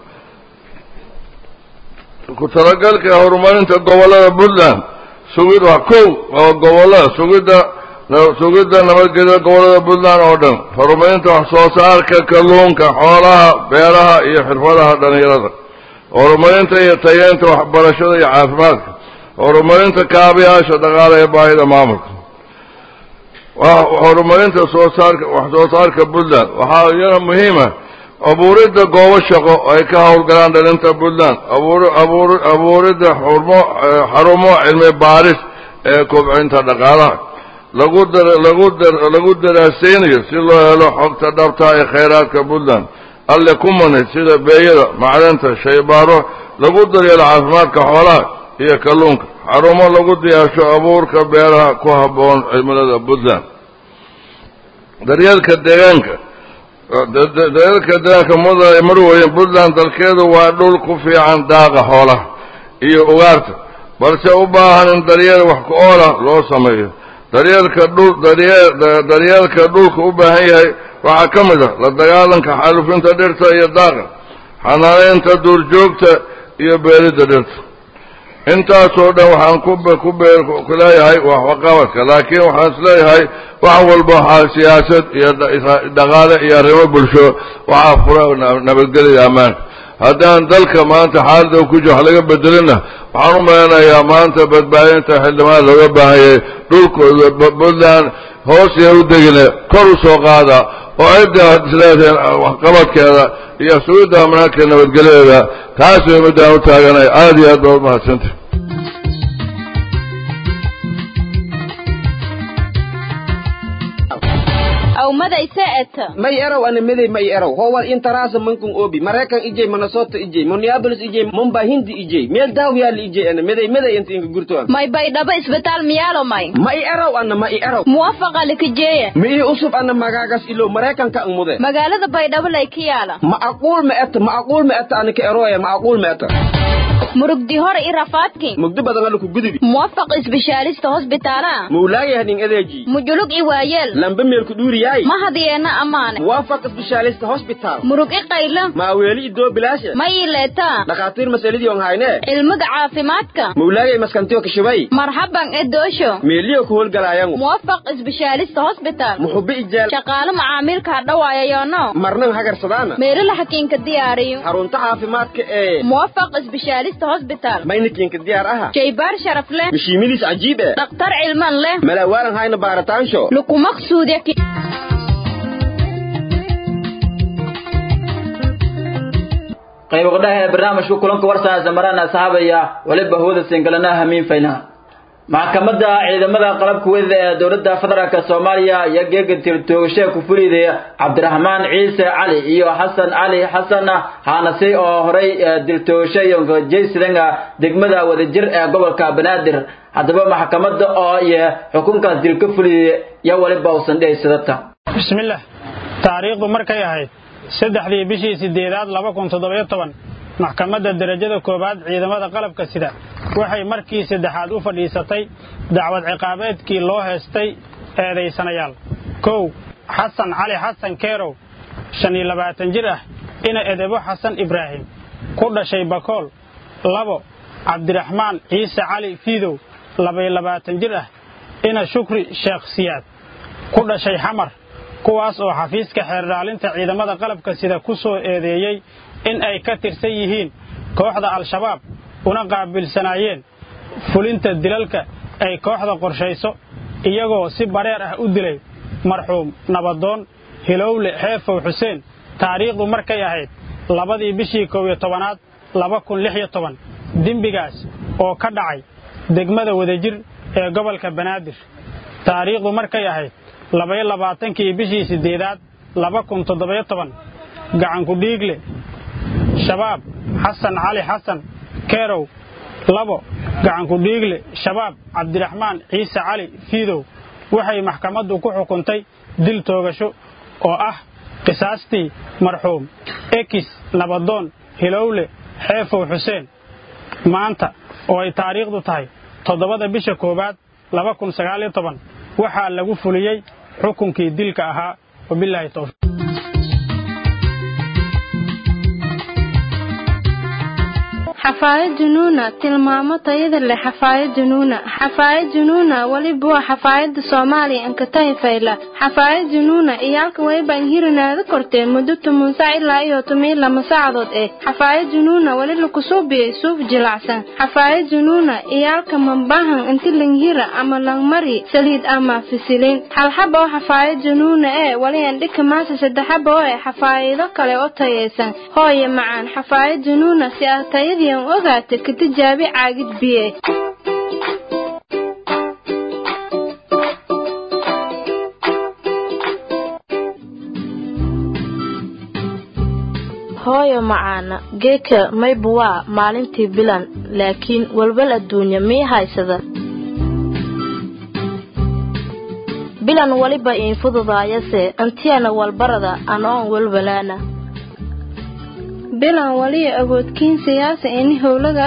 ku talagalka horumarinta gobollada puntland sugid waa kow oo gobollada sugidda sugidda nabadgelyada gobollada puntland oo dhan horumarinta wax soo saarka kalluunka xoolaha beeraha iyo xirfadaha dhalinyarada horumarinta iyo tayeenta waxbarashada iyo caafimaadka horumarinta kaabayaasha dhaqaale ee baahida maamulka horumarinta soo saarka wax soo saarka puntland waxaa iyana muhiima abuuridda goobo shaqo ay ka howlgalaan dhalinta puntland abuur abuur abuuridda xurmo xarumo cilmi baaris ee kobcinta dhaqaalaha lagu dar lagu dar lagu daraasaynayo si loo helo xogta dhabta ee khayraadka puntland alle ku manay sida beeyada macdanta shaybaaro lagu daryeelo caafimaadka xoolaha iyo kalluunka xarumo lagu diyaarsho abuurka beeraha ku habboon cimilada puntland daryeelka deegaanka daryeelka deegaanka mudane marweyn puntland dalkeedu waa dhul ku fiican daaqa xoolaha iyo ugaarta balse u baahan in daryeel wax ku oola loo sameeyo daryeelka dhul daryeel daryeelka dhulka u baahan yahay waxaa ka mid ah la dagaalanka xaalufinta dhirta iyo daaqa xanaaneynta duurjoogta iyo beeridda dhirta intaasoo dhan waxaan ku ku beer ku leeyahay wax waxqabadka laakiin waxaan isleeyahay wax walba waxaa siyaasad iyo dhaqaale iyo arrimo bulsho waxaa fura nabadgelyada ammaanka haddaan dalka maanta xaaladda ku jiro wax laga bedelina waxaan u maleynayaa maanta badbaadinta xildhibaan looga baahan yahay dhulkooda puntland hoos iyo u degine kor u soo qaada oo cidda isleedahay waxqabadkeeda iyo sugidda amnaanka nabadgelyadeeda taas way muddaan u taaganay aada iyo aad baa umahadsantay aw madayse eta may eraw ana meday may eraw howal intaraasa mankun obi marekan ijay minnesota ijay minneapolis ijay mumbai hindi ijay meel daaw yaal ijay ana meday meday inta inga gurto may bay dhaba isbitaal miyaalo may may eraw ana may eraw muwafaqa likajeeya mi usub ana magagas ilo marekan ka mude magaalada baydhabo lay kiyaala ma aqul ma eta ma aqul ma eta ana ka eroya ma aqul ma eta murugdi hore i rafaadki mugdi badan la ku gudibi muwafaq specialist hospitala mawlaaya hadin adeeji mujulug i waayeel lamba meel ku dhuuriyay ma hadiyeena amaane muwafaq specialist hospital murug i qayla ma weeli idoo bilaasha ma ileeta dhaqaatiir masaladii on hayne ilmiga caafimaadka mawlaaya maskantiyo ka shibay marhaban edoosho meeliyo ku holgalaayaan muwafaq specialist hospital muxubbi ijaal shaqaale macaamilka dhawaayayono marnan hagar sadaana meelo xakiinka diyaariyo xarunta caafimaadka ee muwafaq specialist hospital maynikinka diyaar aha jaybaar sharaf leh bishimilis cajiib eh dhaqtar cilman leh malawaalan hayna baarataansho luku maqsuud yaki qayb qadaha barnaamijka kulanka warsan samarana saxaabaya waliba hooda singalana hamiin fayna maxkamadda ciidamada qalabka weyn ee dawladda federaalka Soomaaliya ayaa geega tirtoogasho ku fuliday Cabdiraxmaan Ciise Cali iyo Xasan Cali Xasan Hanasi oo horay diltoogasho iyo jeysrenga degmada wadajir ee gobolka Banaadir hadaba maxkamadda oo ay xukunkaas dil ka fuliyay yaa waliba uusan dheeysadata bismillaah taariikhdu markay ahayd saddexdii bishii sideedaad laba kun toddoba iyo toban maxkamadda darajada koobaad ciidamada qalabka sida waxay markii saddexaad u fadhiisatay dacwad ciqaabeedkii loo heestay eedaysanayaal kow xasan cali xasan keerow shan iyo labaatan jir ah ina edebo xasan ibraahim ku dhashay bakool labo cabdiraxmaan ciise cali fiidow laba iyo labaatan jir ah ina shukri sheekh siyaad ku dhashay xamar kuwaas oo xafiiska xeerdhaalinta ciidamada qalabka sida ku soo eedeeyay in ay ka tirsan yihiin kooxda al-shabaab una qaabilsanaayeen fulinta dilalka ay kooxda qorshayso iyagoo si bareer ah u dilay marxuum nabadoon hilowle xeefow xuseen taariikhdu markay ahayd labadii bishii kow iyo tobanaad laba kun lix iyo toban dembigaas oo ka dhacay degmada Wadajir ee gobolka Banaadir taariikhdu markay ahayd laba iyo labaatankii bishii sideedaad laba kun toddoba iyo toban gacan ku dhiigle shabaab xasan cali xasan keerow labo gacan ku dhiigle shabaab cabdiraxmaan ciise cali fiidow waxay maxkamaddu ku xukuntay dil toogasho oo ah qisaastii marxuum ekis nabadoon hilowle xeefow xuseen maanta oo ay taariikhdu tahay toddobada bisha koowaad laba kun sagaal iyo toban waxaa lagu fuliyey xukunkii dilka ahaa wabillahi tawfiiq xafaayad junuuna tilmaamo tayada leh xafaayad junuuna xafaayad junuuna waliba waa xafaayada Soomaaliya anka tayfayla xafaayad junuuna iyalka way baan hirinaada korteen muddo toban saac ilaa iyo toban lama saacadood eh xafaayad junuuna wali la ku soo biyay suuf jilacsan xafaayad junuuna iyalka mambahan inta langhira ama langmari saliid ama fisilin hal xabo xafaayad junuuna ee wali aan dhika maasa saddex xabo ee xafaayado kale oo tayeysan hooyo macaan xafaayad junuuna si ah tayada ogaate ka tijaabi caagid biye hooyo macaana geeka maybu waa maalintii bilan laakiin walbal adduunya mii haysada bilan waliba iin fududaayase antiyana walbarada anoon walbalaana bilan wali agoodkiin siyaasa in howlaga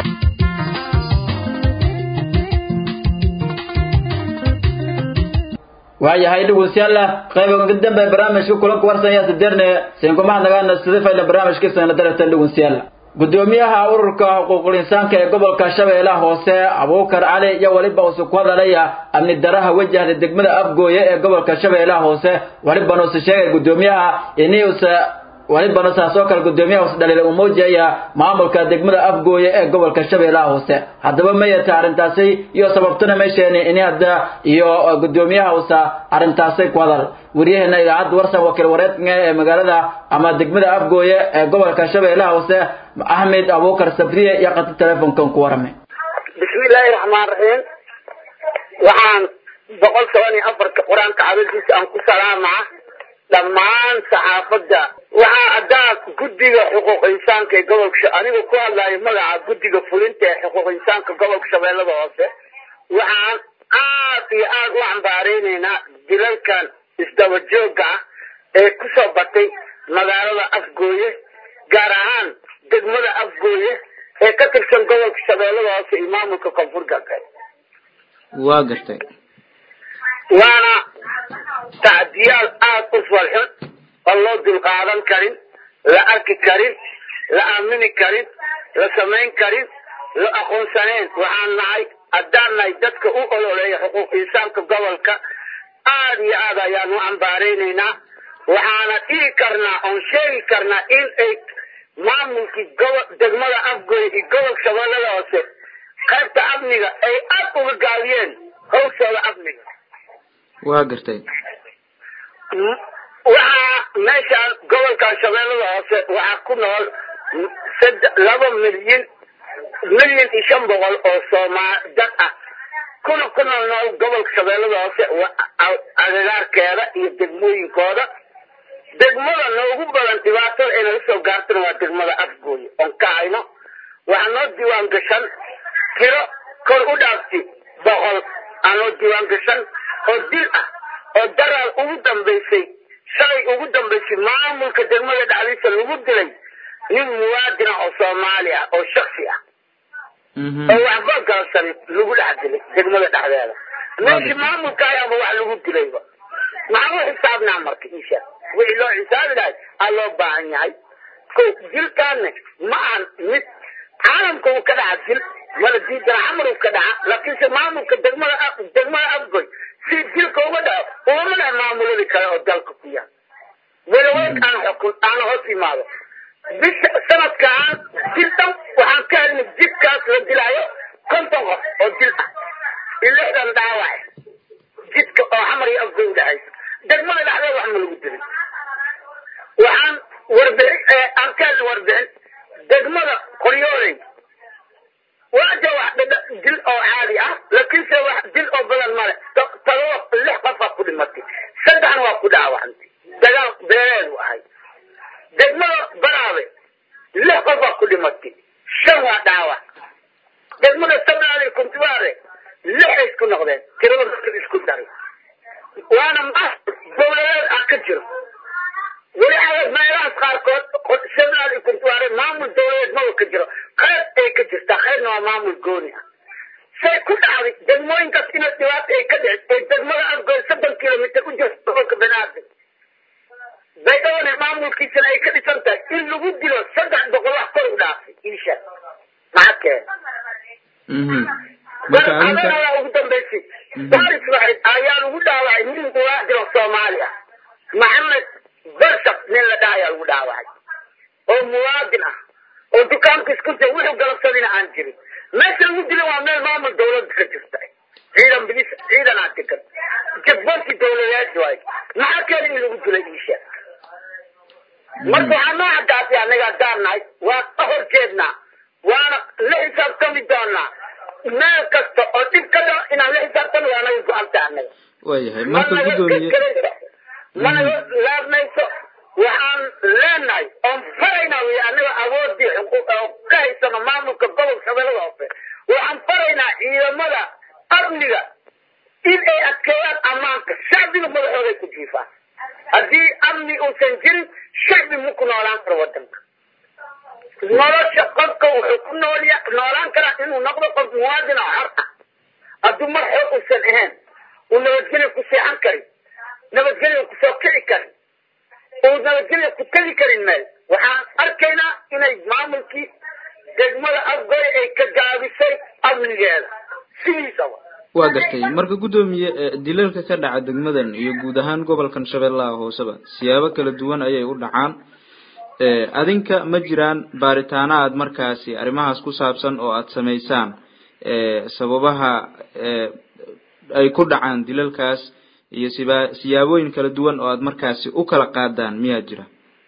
waayahay dhegeystayaal qaybaha ugu dambeeya barnaamijka kulanka warsanaya sadeerne seenkumaha nagaana sidafayna barnaamijka sanad daratan dhegeystayaal gudoomiyaha ururka xuquuqul insaanka ee gobolka Shabeellaha Hoose Abuukar Cali iyo waliba uu ku hadalaya amni daraha wajahda degmada Afgooye ee gobolka Shabeellaha Hoose waliba noo sheegay gudoomiyaha inuu waliba nasaasoo kala gudoomiyaha hoos dhaliilay uu muujiyay maamulka degmada Afgooye ee gobolka Shabeellaha Hoose hadaba ma yahay arintaasi iyo sababtuna meesheenii in hadda iyo gudoomiyaha hoos arintaasi ku hadal wariyahana idaacad warsan wakiil wareedka ee magaalada ama degmada Afgooye ee gobolka Shabeellaha Hoose Ahmed Abuukar Sabriye iyo qad telefoonkan ku waramay bismillaahir rahmaanir rahiim waxaan boqol toban iyo afar quraanka cabirkiisa aan ku salaamaa dhammaan saxaafadda waxa adaa guddiga xuquuq insaanka ee gobolka aniga ku hadlayo magaca guddiga fulinta ee xuquuq insaanka gobolka Shabeellaha Hoose waxaan aad iyo aad u cambaareynaa dilalkan isdaba jooga ee ku soo batay magaalada Afgooye gaar ahaan degmada Afgooye ee ka tirsan gobolka Shabeellaha Hoose iyo maamulka Koonfur Galbeed waa gartay waana تعديال آت أصفرحن الله دل قادم كريم لا أرك كريم لا أمن كريم لا سمين كريم لا أخون سنين وعن معي أدانا يدتك أقول لي حقوق إنسان كقولك آدي آذا يا نوعا بارينينا وعنا إيه كرنا أو شيء كرنا إن إيه ما ممكن جوا دجمة أفجر يجوا شوال لا أصير خفت أبنيها أي أبو الجالين هو شوال أبنيها واقرتين waxaa meeshaan gobolka Shabeellaha Hoose waxaa ku nool laba milyan milyan iyo shan boqol oo Soomaali dad ah kuna ku nool gobolka Shabeellaha Hoose agagaarkeeda iyo degmooyinkooda degmada noogu badan dhibaatada ay naga soo gaartana waa degmada Afgooye oo ka hayno waxaa noo diiwaan gashan tiro kor u dhaafti boqol aanoo diiwaan gashan oo dil ah oo darar ugu dambeysay shalay ugu dambeysay maamulka degmada dhexdiisa lagu dilay nin muwaadin oo Soomaali ah oo shakhsi ah oo waxba galsan lagu dhex dilay degmada dhexdeeda meeshii maamulka ayaa wax lagu dilayba maxaa xisaabnaa marka isha wixii loo xisaabilahay aa loo baahan yahay ko dilkaana ma aan mid caalamka uu ka dhaca dil mala diidana xamar uu ka dhaca laakiinse maamulka degmada degmada Afgooy si dilka uga dhaco uma leh maamulada kale oo dalka ku yaal walaweyn aan xukun aan hoos imaado bisha sanadkan diltan waxaan ka helnay jidkaas la dilaayo konton qof oo dil ah lixdan dhaawac jidka oo xamar iyo afgoy u dhexaysa degmada dhexdeeda wax ma lagu dilin waxaan warbixin arkaan warbixin degmada qoryooley waaja wax dil oo caadi ah laakiinse wax dil oo badan male tadoo lix qof ku dhimatay saddexna waa ku dhaawacantay dagaal beeleed u ahay degmada baraabe lix qof ku dhimatay shan waa dhaawac degmada sanaali kuntuwaare lix isku noqdeen tirada isku daray waana ma dowladeed ah ka jiro weli xaalad meelahaas qaarkood sanaali kuntuwaare maamul dowladeed ma ka jiro qayb ay ka jirta qaybna waa maamul gooni ah say ku dhacday degmooyinkaas ina dhibaato ay ka dhicin ee degmada afgoy soddon kilomitir u jirta gobolka banaadir baydhawone maamulkiisana ay ka dhisan tahay in lagu dilo saddex boqol wax kor u dhaafay iisha maxaa keena marka ugu dambaysay baaris waxay ayaa lagu dhaawacay nin muwaadin oo soomaali ah maxamed bashar nin la dhaha ayaa lagu dhaawacay oo muwaadin ah oo dukaanka isku jira wuxuu galabsadina aan jirin meesha lagu dilay waa meel maamul dawladda ka jirta ciidan bilis ciidan aa degan jabboonki dawladeed waay maxaa keena in lagu dilay iisha marka waxaa noo caddaatay annaga haddaan nahay waa ka hor jeednaa waana la xisaabtami doonaa meel kasta oo dhib ka dhaco inaan la xisaabtano waa naga go-anta annaga waayahay marka guddoomiye managa laabmayso waxaan leenahay oon faraynaa wey annaga awoodii oo ka haysano maamulka gobolka shabeellada hoose waxaan faraynaa ciidamada amniga in ay adkeeyaan ammaanka shacbiga madaxooday ku jiifaan haddii amni uusan jirin shacbi ma ku noolaan karo wadanka nolosha qofka wuxuu ku noolya noolaan karaa inuu noqdo qof muwaadin oo xor ah hadduu mar xoog uusan ahayn uu nabadgelyo ku seexan karin nabadgelyo kusoo kici karin uu nabadgelyo ku tegi karin meel waxaan arkaynaa inay maamulkii degmada afgoy ay ka gaabisay amnigeeda sidiisaba waa gartay marka guddoomiye dilalka ka dhaca degmadan iyo guud ahaan gobolkan shabeellaha hooseba siyaabo kala duwan ayay u dhacaan adinka ma jiraan baaritaano aad markaasi arrimahaas ku saabsan oo aad samaysaan sababaha ay ku dhacaan dilalkaas iyo siba siyaabooyin kala duwan oo aad markaasi u kala qaadaan miyaa jira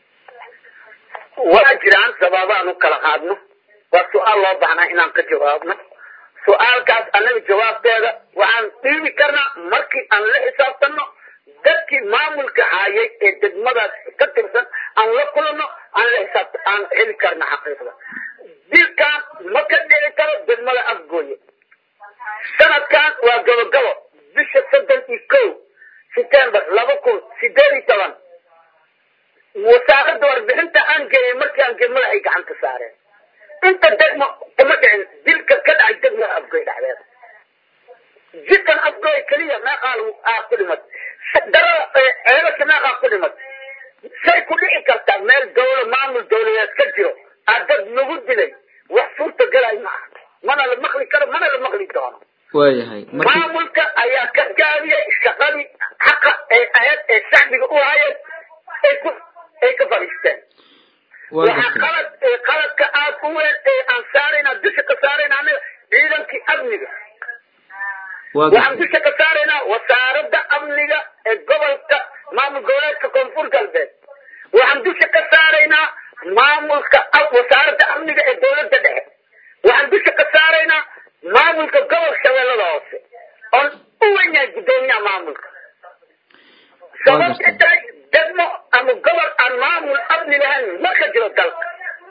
waa jiraan sababaan u kala qaadno waa su-aal loo baahnaa inaan ka jawaabno su-aalkaas annaga jawaabteeda waxaan dhiibi karnaa markii aan la xisaabtano dadkii maamulka haayay ee degmadaas ka tirsan aan la kulano aan la xisaabta aan heli karna xaqiiqda dilkan ma ka dhici karo degmada afgooye sanadkan waa gabogabo bisha soddon iyo kow september laba kun sideed iyo toban wasaaradda warbixinta aan geeyay markii aan geey madaxay gacanta saareen inta degmo kuma dhicin dilka ka dhacay degmada afgooy dhexdeeda jidkan afgooy keliya meeqaa aa ku dhimad darada ceelasha meeqaa ku dhimad say ku dhici kartaa meel dawla maamul dawladeed ka jiro aa dad lagu dilay wax suurta galay ma aha mana la maqli karo mana la maqli doono waayahay maamulka ayaa ka gaabiyey shaqadii xaqa ee ahayd ee shacbiga u hayeen ay ku ay ka fadhiisteen waxaa qalad qaladka aad u weyn ee aan saaraynaa dusha ka saaraynaa anaga ciidankii amniga waxaan dusha ka saaraynaa wasaaradda amniga ee gobolka maamul goboleedka koonfur galbeed waxaan dusha ka saaraynaa maamulka wasaaradda amniga ee dawladda dhexe waxaan dusha ka saaraynaa maamulka gobolka shabeellada hoose oon u weyn yahay guddoomiyaha maamulka sababta tahay degmo ama gobol aan maamul amni lahayn ma ka jiro dalka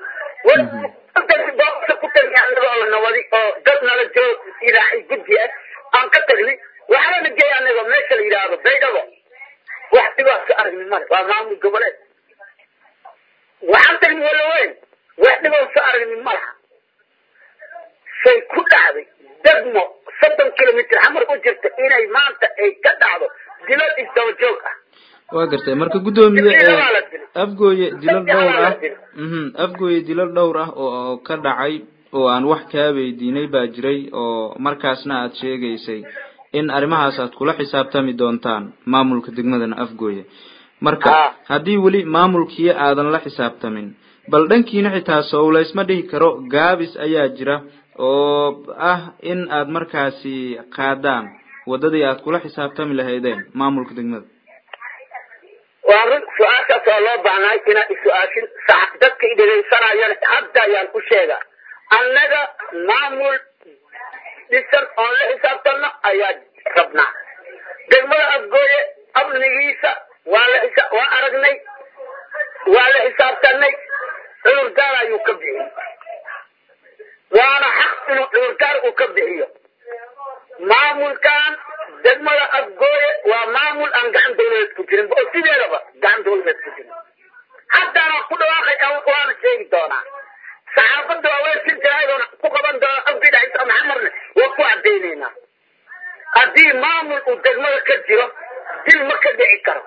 boosa ku tagni anagoo la nabadi oo dad nala jiro ilaahay guddi ah aan ka tagni waxaana na geey anagoo meesha la yidhaahdo baydhabo wax dhibaat ka aragni male waa maamul goboleed waxaan tagni walaweyn wax dhibaat ka aragni malaha say ku dhacday degmo soddon kilomitr xamar u jirta inay maanta ay ka dhacdo dilal isdaba joog ah waa gartay marka guddoomiye afgooye dilal dhowr ah mhm afgooye dilal dhowr ah oo ka dhacay oo aan wax kaa weydiinay baa jiray oo markaasna aad sheegaysay in arrimahaas aad kula xisaabtami doontaan maamulka degmadan afgooye marka haddii weli maamulkii aadan la xisaabtamin bal dhankiina xitaa sowlaysma dhihi karo gaabis ayaa jira oo ah in aad markaasi qaadaan wadadii aad kula xisaabtami lahaydeen maamulka degmada waa run su-aashaas oo loo baahnay inaad su-aashin sax dadka i dhegaysanayaan hadda ayaan ku sheega annaga maamul dhisan oon la xisaabtanno ayaa rabnaa degmada afgooye amnigiisa waa la xisa waa aragnay waa la xisaabtanay cudurdaar ayuu ka bixiyey waana xaq inuu cudurdaar uu ka bixiyo maamulkan degmada afgooye waa maamul aan gacan dawladeed ku jirin oo sideedaba gacan dawladeed ku jirin haddana ku dhawaaqay waana sheegi doonaa saxaafadda waa weersin jiraayoona ku qaban doona afgii dhexisa maxamarne waa ku cadaynaynaa haddii maamul uu degmada ka jiro dil ma ka dhici karo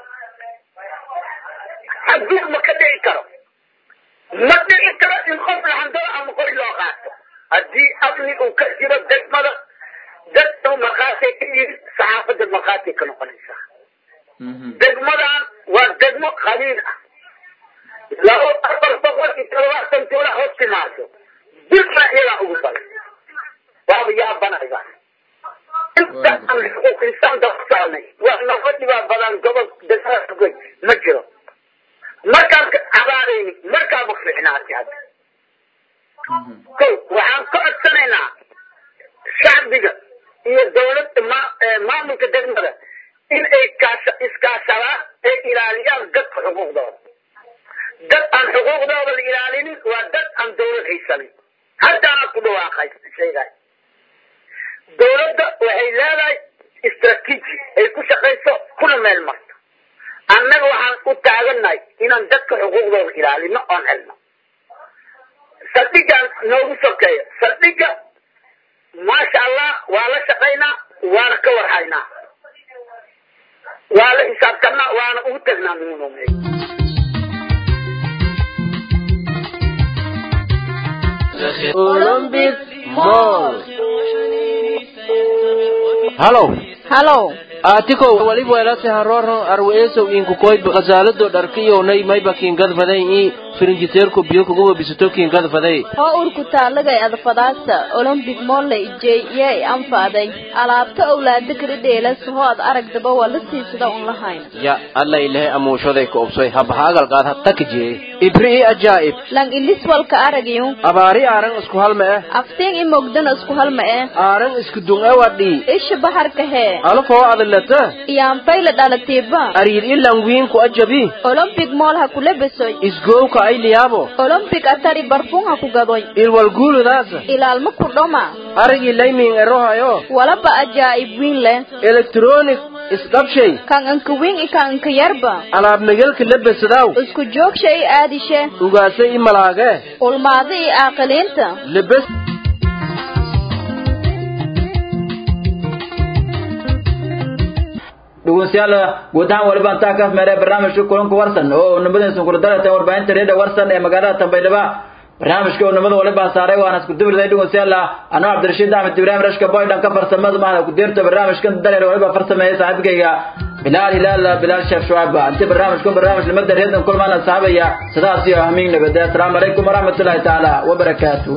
xadgud ma ka dhici karo ma dhici karo in qof lahandoo ama qori loo qaato haddii amni uu ka jiro degmada dadka markhaati ka yiri saxaafadda markhaati ka noqonaysa degmadan waa degmo qabiil ah laba afar boqol iyo todobaatan tuula hoos timaado dilna iyagaa ugu badan waaba yaabanayba inta aan xuquuq insaan daba soconay waa noqo dhibaa badan gobol degmada goy ma jiro markaan cabaarayni markaaba fiicnaatay hadda ko waxaan ka codsanaynaa shacbiga iyo dawladda maamulka degmada in ay iskaashadaan ay ilaaliyaan dadka xuquuqdooda dad aan xuquuqdooda la ilaalinin waa dad aan dawlad haysanin haddaana ku dhawaaqay sheegay dawladda waxay leedahay istaraatiiji ay ku shaqayso kuna meel marto annaga waxaan u taagannahay inaan dadka xuquuqdooda ilaalino oon helno saldhigaan noogu sokeeyo saldhiga maasha allah waa la shaqaynaa waana ka warhaynaa waa la xisaabtanaa waana ugu tagnaa minumay Olympic Mall. Hello. Hello. Atiko wali wala se haroro arweeso inku koy baqazalado dharkiyo nay may bakin gadfaday i firinjiteerku biyo kugu bisato kin gadfaday oo urku taalagay adfadaasta Olympic Mall la ijey anfaaday alaabta awlaada kridheelas oo ad aragdaba wala siisada un lahayn ya alla ilaahay amuushaday ku obsay habhaagal qaad hatta kajee ibri ajaib lang ilis walka aragayo abaari aran isku halma ah afteen i mogdan isku halma ah aran isku dunga wadhi ish baharka he alfo adalata iyaan fayla dhalatiiba ariir ilan wiin ku ajabi Olympic Mall ha kula besoy isgowka ay liyaabo Olympic atari barfuun ha ku gadoy ilwal guuludaas ilaalma ku dhoma arigi laymin erohayo wala ba ajaib wiin leh electronic isqabshay kan anka wiin i kan anka yarba alaab nagalka labasadaw isku joogshay aadishe ugaasay i malaage ulmaadi i aqaliinta labas dhegeystayaal guud ahaan waliba intaa ka meelay barnaamijka kulanka warsan oo nabadeen soo kordhalata warbaahinta reeda warsan ee magaalada Tanbaydhaba barnaamijka oo nabada waliba saaray waana isku duwilay dhegeystayaal ana Cabdirashiid Ahmed Ibrahim Rashka Boydan ka farsamada ma ku deerto barnaamijka dalay waliba farsameeyay saaxiibkayga Bilal Hilal Bilal Sheikh Shuaib inta barnaamijka barnaamij limada reedan kulmaan saabaya sidaas iyo ahmiin nabada assalamu alaykum warahmatullahi ta'ala wa barakatuh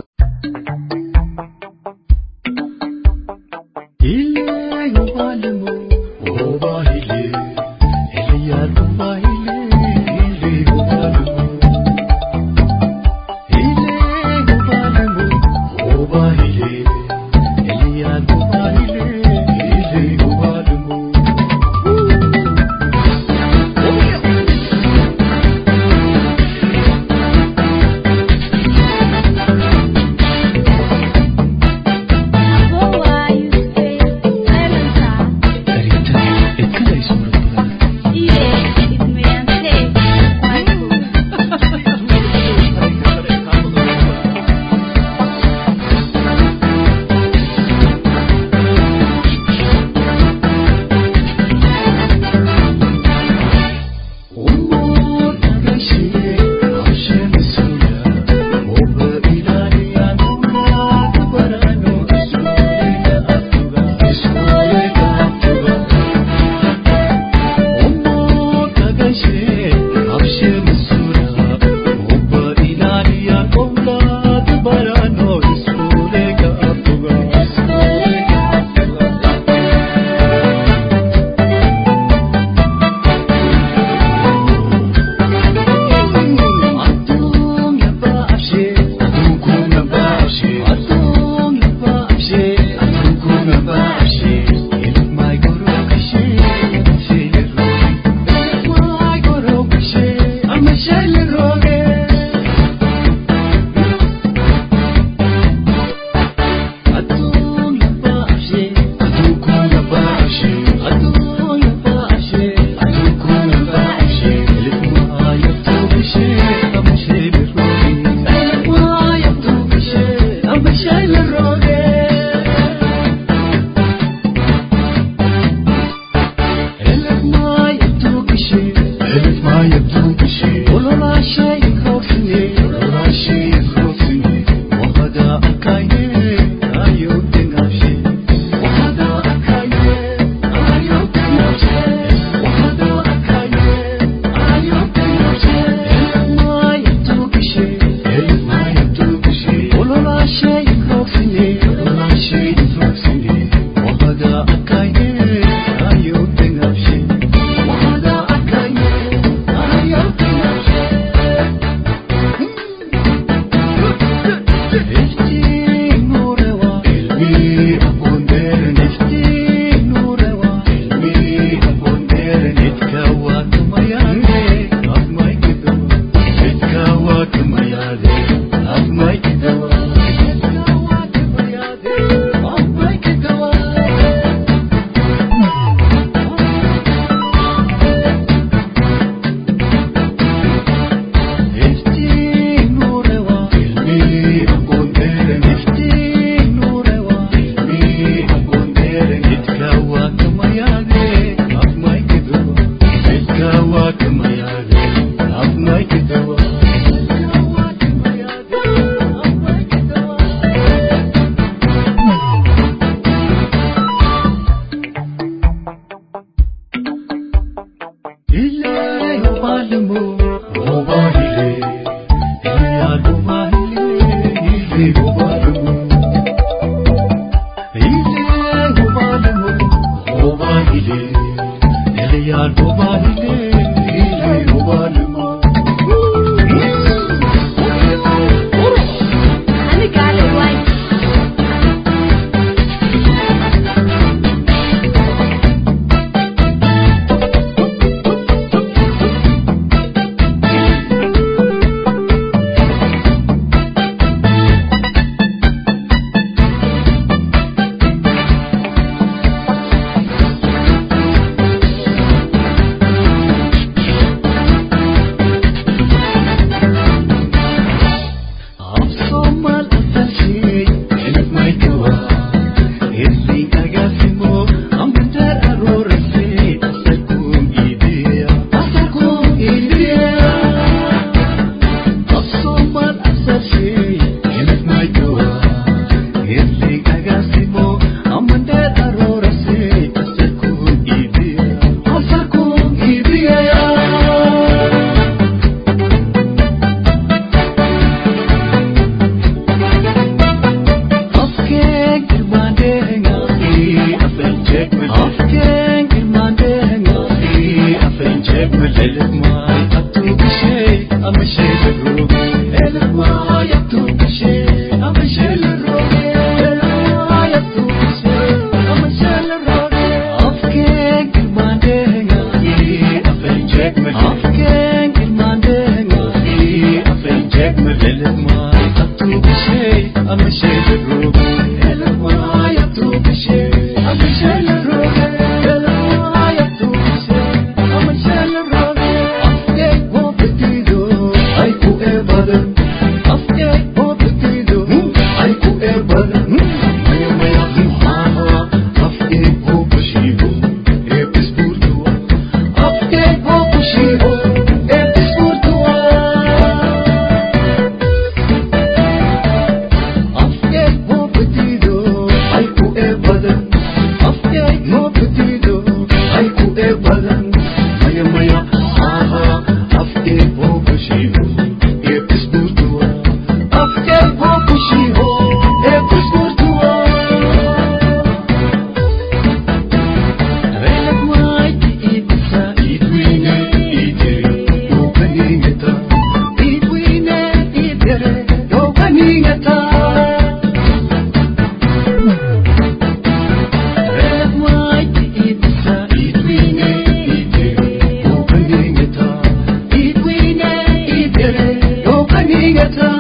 Get up.